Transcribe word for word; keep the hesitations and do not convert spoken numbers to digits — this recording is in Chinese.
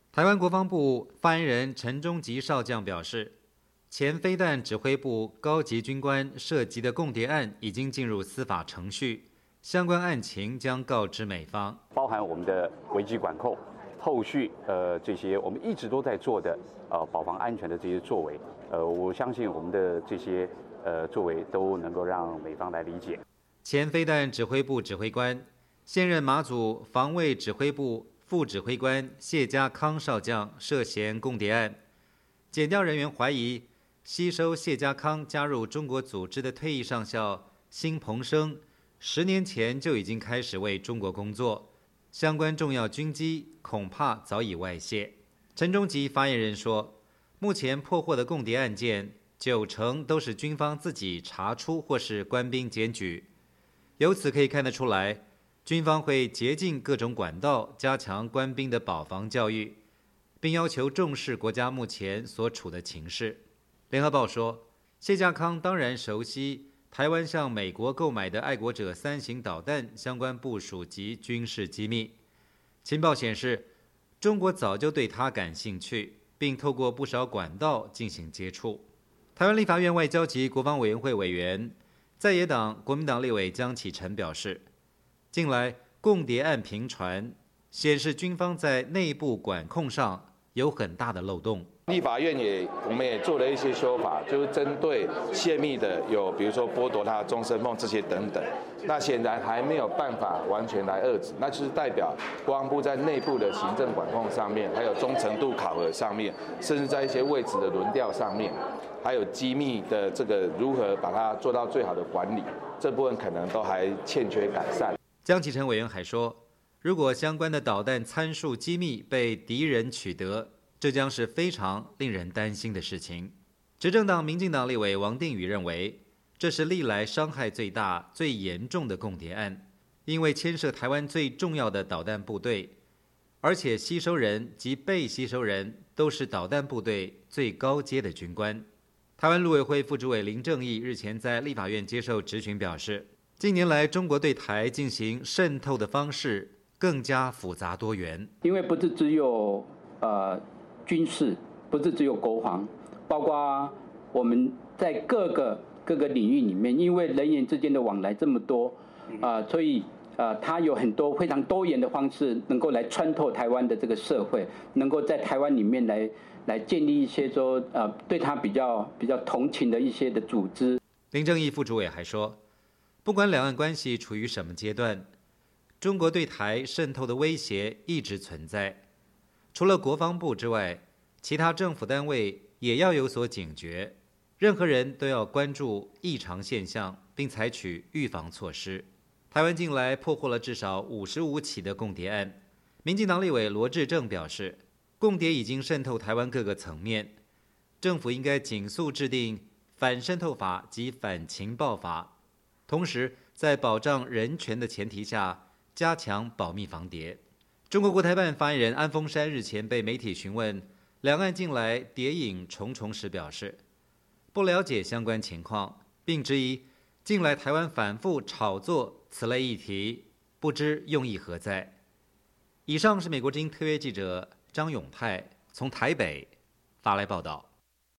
台湾国防部发言人陈忠吉少将表示，前飞弹指挥部高级军官涉及的共谍案已经进入司法程序，相关案情将告知美方， 包含我们的危机管控，后续呃这些我们一直都在做的呃保防安全的这些作为，呃我相信我们的这些呃作为都能够让美方来理解。 前飞弹指挥部指挥官、现任马祖防卫指挥部副指挥官谢家康少将涉嫌共谍案，检调人员怀疑吸收谢家康加入中国组织的退役上校辛鹏生，十年前就已经开始为中国工作，相关重要军机恐怕早已外泄。陈忠吉发言人说，目前破获的共谍案件，九成都是军方自己查出或是官兵检举，由此可以看得出来，军方会竭尽各种管道加强官兵的保防教育，并要求重视国家目前所处的情势。联合报说，谢家康当然熟悉台湾向美国购买的爱国者三型导弹相关部署及军事机密。情报显示，中国早就对他感兴趣，并透过不少管道进行接触。台湾立法院外交及国防委员会委员、在野党国民党立委江启臣表示，近来共谍案频传，显示军方在内部管控上有很大的漏洞。 立法院也，我们也做了一些修法，就是针对泄密的有，比如说剥夺他的终身俸这些等等。那显然还没有办法完全来遏制，那就是代表国防部在内部的行政管控上面，还有忠诚度考核上面，甚至在一些位置的轮调上面，还有机密的这个如何把它做到最好的管理，这部分可能都还欠缺改善。 江启臣委员还说，如果相关的导弹参数机密被敌人取得，这将是非常令人担心的事情。执政党民进党立委王定宇认为，这是历来伤害最大、最严重的共谍案，因为牵涉台湾最重要的导弹部队，而且吸收人及被吸收人都是导弹部队最高阶的军官。台湾陆委会副主委林正义日前在立法院接受质询表示，近年来中国对台进行渗透的方式更加复杂多元， 因为不是只有呃军事，不是只有国防，包括我们在各个各个领域里面，因为人员之间的往来这么多，啊、呃，所以呃，它有很多非常多元的方式，能够来穿透台湾的这个社会，能够在台湾里面来来建立一些说呃对他比较比较同情的一些的组织。 林正义副主委还说，不管两岸关系处于什么阶段，中国对台渗透的威胁一直存在。除了国防部之外，其他政府单位也要有所警觉，任何人都要关注异常现象，并采取预防措施。台湾近来破获了至少五十五起的共谍案，民进党立委罗致政表示，共谍已经渗透台湾各个层面，政府应该紧速制定反渗透法及反情报法，同时在保障人权的前提下，加强保密防谍。中国国台办发言人安峰山日前被媒体询问两岸近来谍影重重时表示，不了解相关情况，并质疑近来台湾反复炒作此类议题，不知用意何在。以上是美国之音特约记者张永泰从台北发来报道。